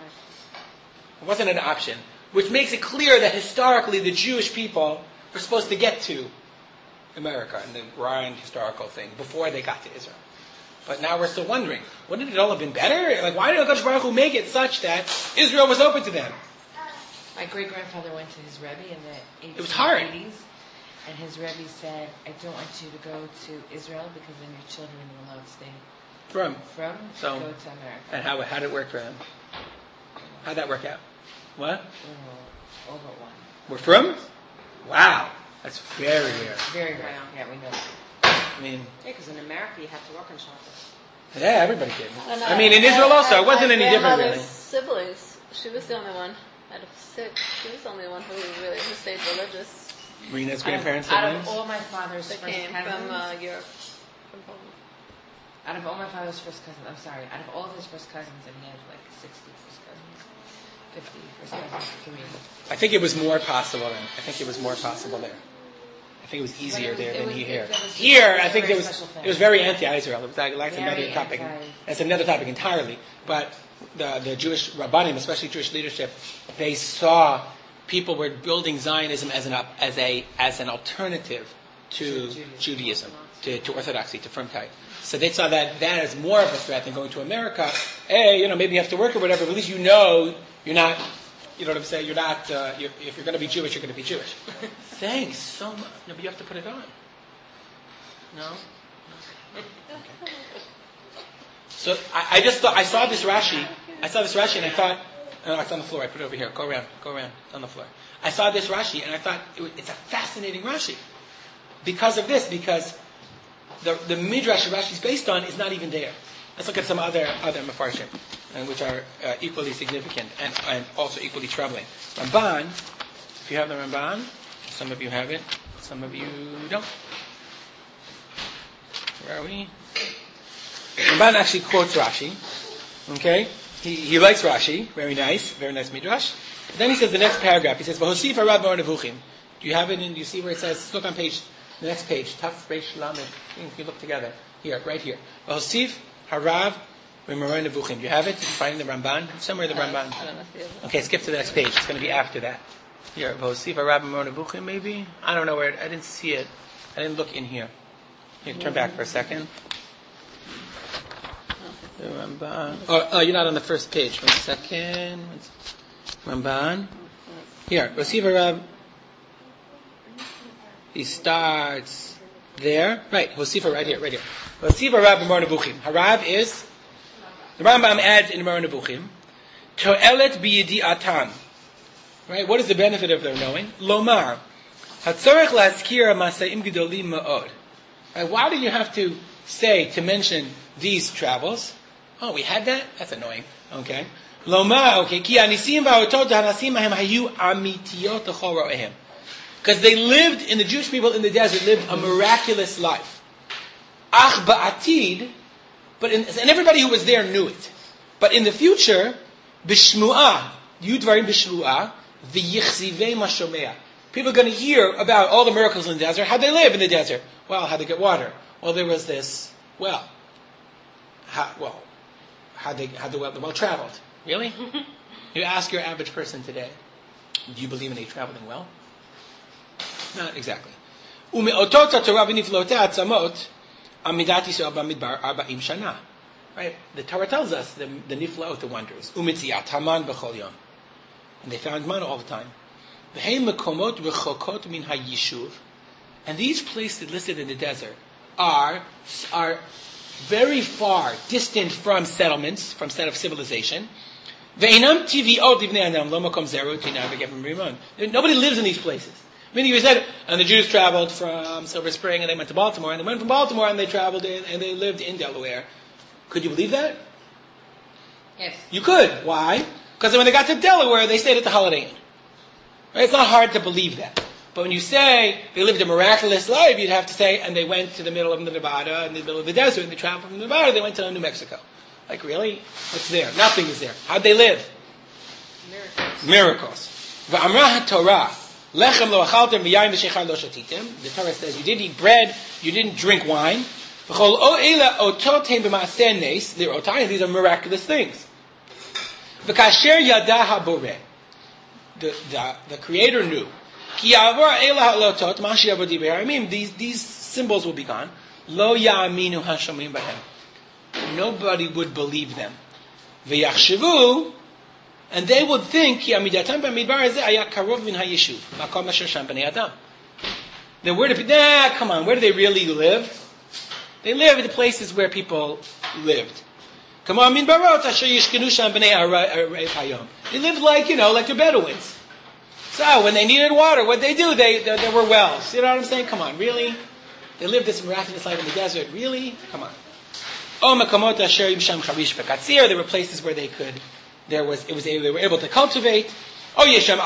It wasn't an option. Which makes it clear that historically the Jewish people were supposed to get to America and the grand historical thing before they got to Israel. But now we're still wondering, wouldn't it all have been better? Like, why did HaKadosh Baruch Hu make it such that Israel was open to them?
My great grandfather went to his Rebbe in the eighties.
It was hard.
And his Rebbe said, I don't want you to go to Israel because then your children will not stay
From.
from
So-
to go to America.
And how, how did it work for them? How'd that work out? What?
Oh, all but one.
We're from? Wow. That's very rare.
Very rare. Yeah, we know.
I mean,
Yeah, because in America you have to work on Shabbos.
yeah, everybody did.
I don't know.
I mean, in Israel also, it wasn't
My
any different
grandmother's
really.
siblings, she was the only one out of six. She was the only one who really who stayed religious.
Marina's
Out of,
grandparents,
out of
siblings.
all my father's
They
first
came
cousins,
from uh, Europe, from Poland.
out of all my father's first cousins, I'm sorry, out of all of his first cousins, and he had like sixty first cousins, fifty first cousins, three.
I think it was more possible then. I think it was more possible there. I think it was easier
But it was-
there
it
than
was-
here.
it was just
Here,
a
I think
very
there was
special thing.
it was very anti-Israel. It was like, like
Very
another topic.
anti-
That's another topic entirely. But the the Jewish rabbanim, especially Jewish leadership, they saw people were building Zionism as an op- as a as an alternative to
Judaism.
Judaism, to, to Orthodoxy, to Frumkeit. So they saw that that as more of a threat than going to America. Hey, you know, maybe you have to work or whatever, but at least you know you're not. You know what I'm saying? You're not. Uh, you're, if you're going to be Jewish, you're going to be Jewish. Thanks so much. No, but you have to put it on. No. Okay. So I, I just thought I saw this Rashi. I saw this Rashi and I thought, oh, it's on the floor. I put it over here. Go around. Go around. It's on the floor. I saw this Rashi and I thought it was, it's a fascinating Rashi because of this. Because the the midrash Rashi is based on is not even there. Let's look at some other other mefarshim, and which are uh, equally significant and, and also equally troubling. Ramban, if you have the Ramban, some of you have it, some of you don't. Where are we? Ramban actually quotes Rashi. Okay, he he likes Rashi. Very nice, very nice midrash. But then he says the next paragraph. He says, "V'hosif harab bar nevuchim." Do you have it? In, do you see where it says? Look on page, the next page. Taf Reish Lamed. If you look together here, right here. V'hosif Harav v'Moreh Nevuchim. Do you have it? Did you find the Ramban? Somewhere the Ramban.
I don't know if you have it.
Okay, skip to the next page. It's going to be after that. Here, Vosiv Harav v'Moreh Nevuchim, maybe? I don't know where it, I didn't see it. I didn't look in here. Here, turn back for a second. The Ramban. Oh, oh, you're not on the first page. One second. Ramban. Here, Vosiv Harav. He starts there. Right, Hosifa right here, right here. Hosifa Harav b'Mor Nevuchim. Harav is, the Rambam adds in Mor Nevuchim, To'elet b'yidi'atan. Right, what is the benefit of their knowing? Lomar. Hatzorech la'azkir masa'im gedolim ma'od. Right, why do you have to say, to mention these travels? Oh, we had that? That's annoying. Okay. Lomar, okay. Ki anisim va'otot hanasim ahem hayu amitiyot l'chol ro'ehem. Because they lived, in the Jewish people in the desert, lived a miraculous life. Ach ba'atid, but in, and everybody who was there knew it. But in the future, b'shmu'ah, yudvarim b'shmu'ah, v'yichzivei mashomea. People are going to hear about all the miracles in the desert. How'd they live in the desert? Well, how'd they get water? Well, there was this well. How, well, how'd they, how'd the well, the well traveled? Really? You ask your average person today, do you believe in a traveling well? Not exactly. Right? The Torah tells us the, the niflaot, the wonders. And they found manna all the time. And these places listed in the desert are, are very far distant from settlements, from set of civilization. Nobody lives in these places. Meaning, you said, and the Jews traveled from Silver Spring and they went to Baltimore, and they went from Baltimore and they traveled in, and they lived in Delaware. Could you believe that?
Yes.
You could. Why? Because when they got to Delaware, they stayed at the Holiday Inn. Right? It's not hard to believe that. But when you say they lived a miraculous life, you'd have to say, and they went to the middle of the Nevada, in the middle of the desert, and they traveled from Nevada, they went to New Mexico. Like, really? What's there? Nothing is there. How'd they live?
Miracles.
Miracles. V'amrah Torah. Lechem lo achaltem v'yayin v'shechar lo shatitem. The Torah says you didn't eat bread, you didn't drink wine. V'chol o eila otot hem b'maaseh nes. They're otayim. These are miraculous things. V'kasher yada haboreh. The the the Creator knew. Ki yavor eila ha'lotot mashi yavodi b'haramim. These these symbols will be gone. Lo ya'aminu hashomim b'hem. Nobody would believe them. V'yachshavu. And they would think, there were the, nah, come on, where do they really live? They live in the places where people lived. They lived like, you know, like the Bedouins. So when they needed water, what they do? They, they there were wells. You know what I'm saying? Come on, really? They lived this miraculous life in the desert. Really? Come on. There were places where they could. There was, it was, they were able to cultivate. Or there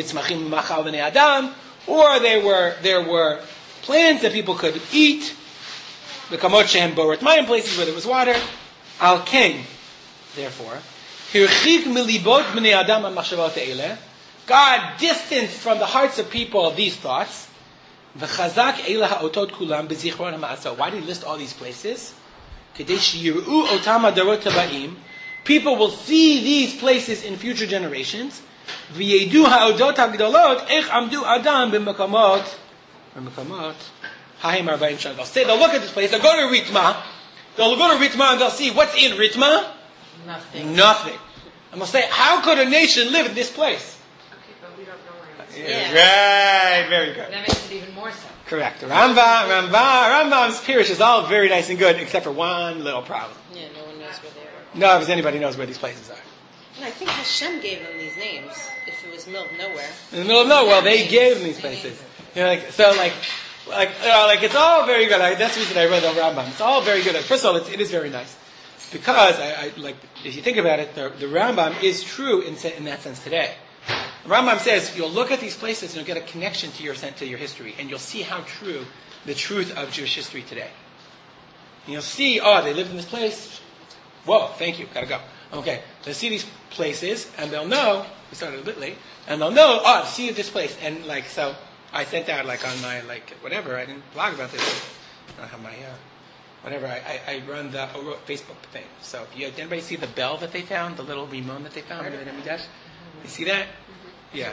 were, there were plants that people could eat. The kamot shehem borat mayim, places where there was water. Al ken, therefore, hirchik milibot bnei adam hamachshavot eileh. God distanced from the hearts of people these thoughts. V'chazak eila ha'otot kulam b'zichron ha'ma'asah. Why did he list all these places? Kedei shiyiru otam hadarot habaim. People will see these places in future generations. V'yedu ha'odot ha'gdolot ech amdu adam b'mekamot b'mekamot ha'hem arba'im shana. They'll say, they'll look at this place, they'll go to Ritma, they'll go to Ritma and they'll see what's in Ritma?
Nothing.
Nothing. And they'll say, how could a nation live in this place?
Okay, but we don't know where it's
Yeah.
Yeah.
Right, very good.
That makes it even more so.
Correct. Rambam, Rambam, Rambam's Pirush is all very nice and good, except for one little problem.
Yeah, no one knows where they are.
No, if anybody knows where these places are.
And I think Hashem gave them these names, if it was middle of nowhere.
In the middle of nowhere, well, they gave them these places. You know, like, so, like, like, you know, like, it's all very good. I, that's the reason I read the Rambam. It's all very good. First of all, it's, it is very nice. Because, I, I, like, if you think about it, the, the Rambam is true in, in that sense today. The Rambam says, you'll look at these places and you'll get a connection to your, to your history, and you'll see how true the truth of Jewish history today. And you'll see, oh, they lived in this place. Whoa, thank you, gotta go. Okay, they'll see these places, and they'll know, we started a bit late, and they'll know, oh, see this place. And, like, so, I sent out, like, on my, like, whatever, I didn't blog about this. I don't have my, uh, whatever. I, I, I run the Orot Facebook thing. So if you, did anybody see the bell that they found, the little rimon that they found in the Beit Hamikdash? You see that? Yeah.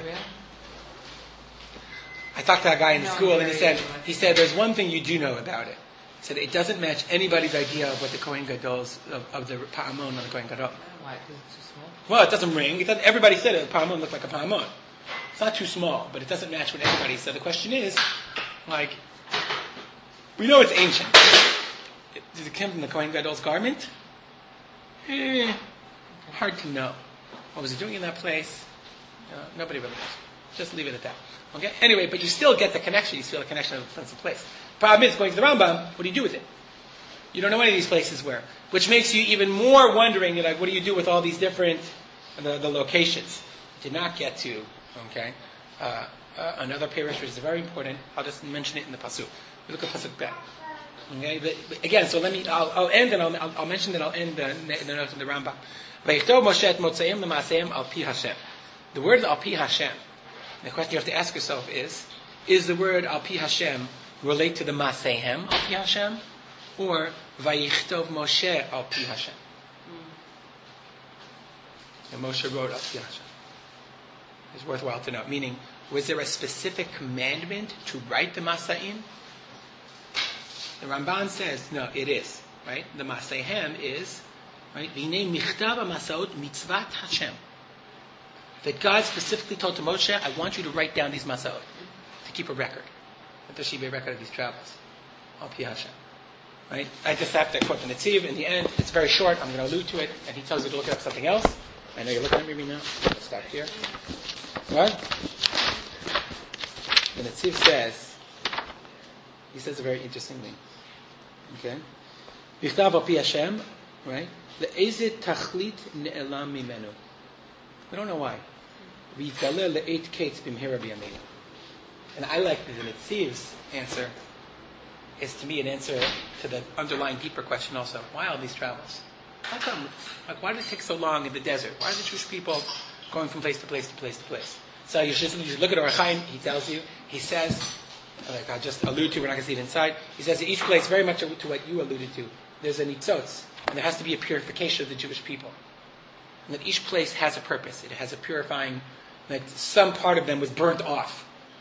I talked to a guy in the
No,
school, and he
very
said,
good.
he said, there's one thing you do know about it. He said, it doesn't match anybody's idea of what the Kohen Gadol's, of, of the Pa'amon on the Kohen Gadol.
Why? Because it's too small?
Well, it doesn't ring. It doesn't, everybody said it, the Pa'amon looked like a Pa'amon. It's not too small, but it doesn't match what everybody said. The question is, like, we know it's ancient. Does it come from the Kohen Gadol's garment? Eh, hard to know. What was he doing in that place? Uh, nobody really knows. Just leave it at that. Okay? Anyway, but you still get the connection. You feel the connection of the sense of place. Problem is, going to the Rambam, what do you do with it? You don't know any of these places where. Which makes you even more wondering, like, what do you do with all these different, the, the locations? Did not get to, okay? Uh, uh, another parish which is very important. I'll just mention it in the Pasuk. We look at Pasuk back. Okay? But, but again, so let me, I'll, I'll end and I'll, I'll, I'll mention that I'll end the, the notes in the Rambam. V'yichtov Moshe et motzeim l'maaseim al pi Hashem. The word al pi Hashem, the question you have to ask yourself is, is the word al pi Hashem relate to the Masehem al pi Hashem, or Vayichtov Moshe al pi Hashem? And Moshe wrote al pi Hashem. It's worthwhile to know. Meaning, was there a specific commandment to write the Masaim? The Ramban says, no, it is. Right? The Masehem is, right? V'nei michtav ha'masaot mitzvat Hashem. That God specifically told to Moshe, I want you to write down these Masaot, to keep a record. That there should be a record of these travels. Al pi Hashem. Right? I just have to quote the Netziv. In the end, it's very short. I'm going to allude to it. And he tells you to look up something else. I know you're looking at me right now. Let's start here. What? The Netziv says, he says a very interesting thing. Okay? Vichtav al pi Hashem, right? Le'ezet tachlit ne'elam mimenu. We don't know why. V'yitaleh le'eit kates b'mhira b'yameinu. And I like the Netziv's answer is to me an answer to the underlying deeper question also. Why all these travels? How come? Like, why did it take so long in the desert? Why are the Jewish people going from place to place to place to place? So you should, you should look at Orach Chaim. He tells you, he says, like I just alluded to, we're not going to see it inside. He says at each place, very much to what you alluded to, there's a nitzotz, and there has to be a purification of the Jewish people. And that each place has a purpose. It has a purifying, that some part of them was burnt off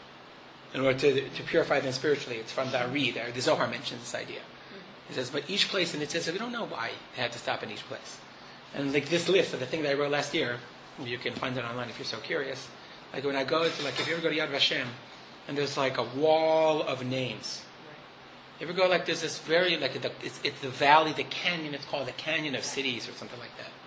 in order to, to purify them spiritually. It's from the Ari, there. The Zohar mentions this idea. He says, but each place, and it says, we don't know why they had to stop in each place. And like this list of the thing that I wrote last year, you can find it online if you're so curious. Like when I go to, like if you ever go to Yad Vashem, and there's like a wall of names. You ever go like there's this very, like it's, it's the valley, the canyon, it's called the Canyon of Cities or something like that.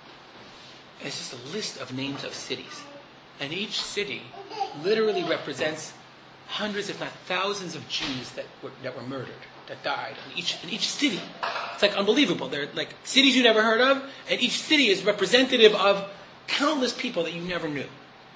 And it's just a list of names of cities. And each city literally represents hundreds, if not thousands, of Jews that were that were murdered, that died in each in each city. It's like unbelievable. They're like cities you never heard of, and each city is representative of countless people that you never knew.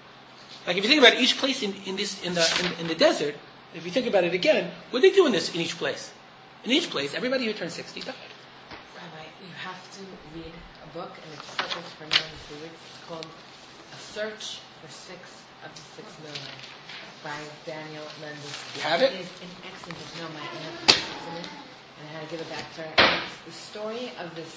Like if you think about it, each place in, in this in the in, in the desert, if you think about it again, what are they doing this in each place? In each place, everybody who turned sixty died.
Rabbi, you have to read a book, and it's published for ninety-two weeks. It's called A Search for Six of the Six Million by Daniel Mendes.
You have it?
It is an excellent book. No, my aunt put it in, and I had to give it back to her. And it's the story of this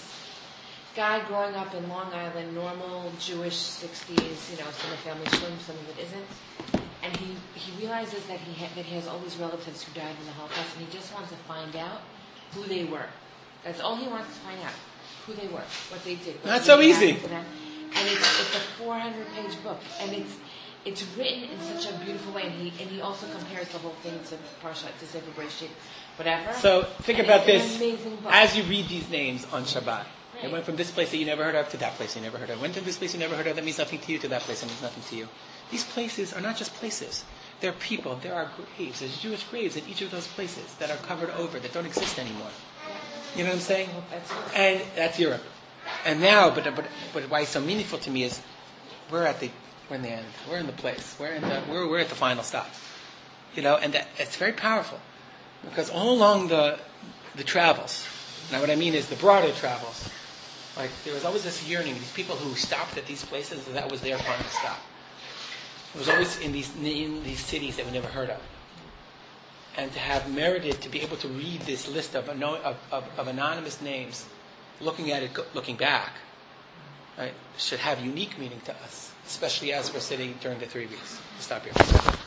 guy growing up in Long Island, normal Jewish sixties, you know, some of the family's from, some of it isn't. And he, he realizes that he ha- that he has all these relatives who died in the Holocaust, and he just wants to find out who they were. That's all he wants to find out, who they were, what they did. What
Not
they
so
did,
easy.
And it's, it's a four hundred page book, and it's it's written in such a beautiful way. And he and he also compares the whole thing to Parshat, to Sefer Bereshit, whatever.
So think
And
about
it's
this
an amazing book.
as you read these names on Shabbat. It
Right.
went from this place that you never heard of to that place you never heard of. Went to this place you never heard of that means nothing to you to that place that means nothing to you. These places are not just places. They're people. There are graves. There's Jewish graves in each of those places that are covered over, that don't exist anymore. You know what I'm saying?
That's it.
And that's Europe. And now, but but but why it's so meaningful to me is we're at the we're in the end. We're in the place. We're in the we're we're at the final stop. You know, and that it's very powerful because all along the the travels. Now, what I mean is the broader travels. Like there was always this yearning. These people who stopped at these places, that was their final stop. It was always in these in these cities that we never heard of. and to have merited to be able to read this list of, ano- of, of, of anonymous names, looking at it, go- looking back, right, should have unique meaning to us, especially as we're sitting during the three weeks. Stop here.